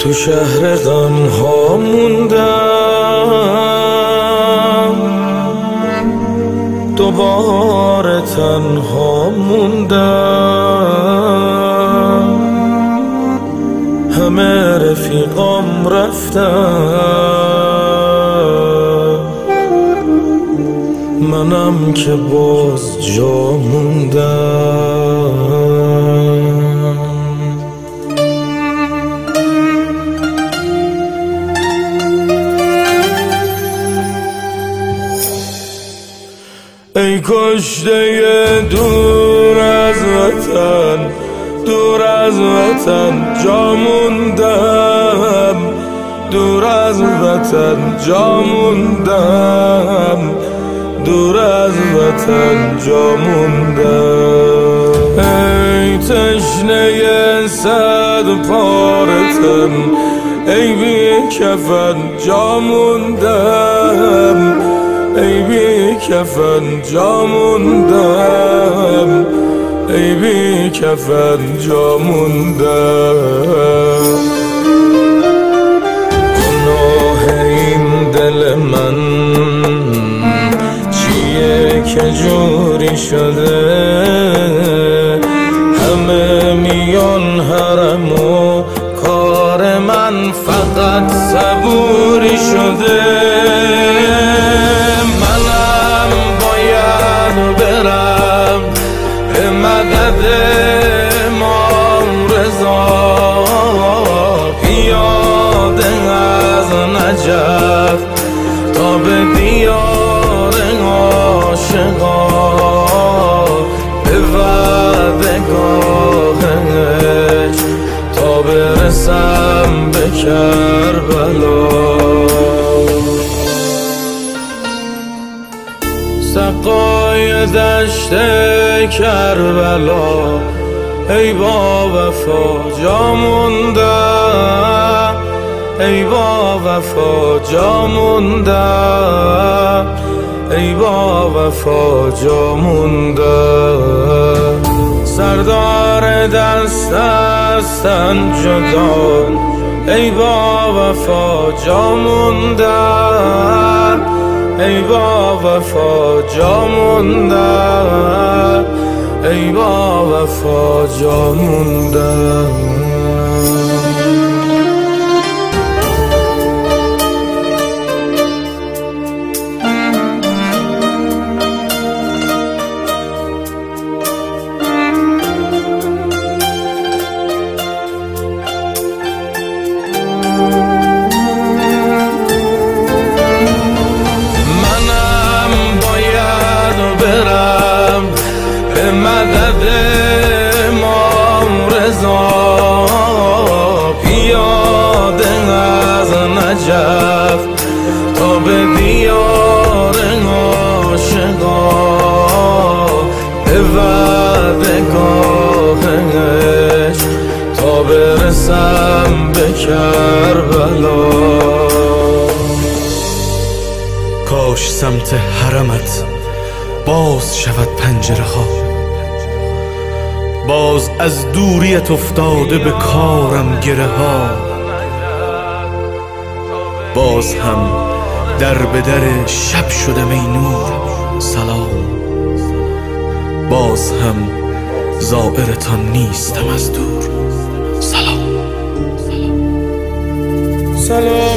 تو شهر غم ها موندم، دوباره تنها موندم. همه رفیقام رفتم، منم که باز جا موندم. ای کشته دور از وطن، دور از وطن جا موندم، دور از وطن جا موندم، دور از وطن جا موندم. ای تشنه صد پاره تن، ای بی کفن جا موندم، ای بی کفن جا موندم، ای بی کفن جا موندم. گناه این دل من چیه که جوری شده؟ همه میان حرم و کار من فقط صبوری شده. برم به مدد امام رضا، پیاده از نجف تا به دیار عاشقا، به وعدگاهش تا برسم به کربلا. سقای دشت کربلا، ای با وفا جا موندم، ای با وفا جا موندم، ای با وفا جا موندم. سردار دست از تن جدا، ای با وفا جا موندم، ای با وفا جا موندم، ای با وفا جا موندم. به مدد امام رضا، پیاده از نجف تا به دیار عاشقا، به وعدگاهش تا برسم به کربلا. کاش سمت حرمت باز شود پنجره ها، باز از دوریت افتاده به کارم گره ها. باز هم در به در شب شدم ای نور سلام، باز هم زائرتان نیستم از دور سلام. سلام